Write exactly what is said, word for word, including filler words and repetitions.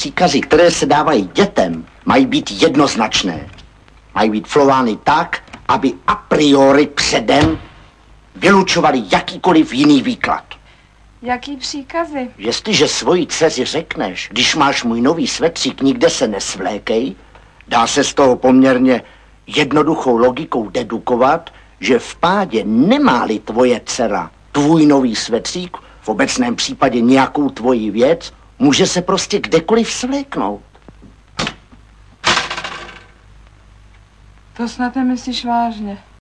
příkazy, které se dávají dětem, mají být jednoznačné. Mají být flovány tak, aby a priori předem vylučovali jakýkoliv jiný výklad. Jaký příkazy? Jestliže svojí dceři řekneš, když máš můj nový svetřík, nikde se nesvlékej, dá se z toho poměrně jednoduchou logikou dedukovat, že v pádě nemá-li tvoje dcera tvůj nový svetřík, v obecném případě nějakou tvoji věc, může se prostě kdekoliv svléknout. To snad nemyslíš vážně.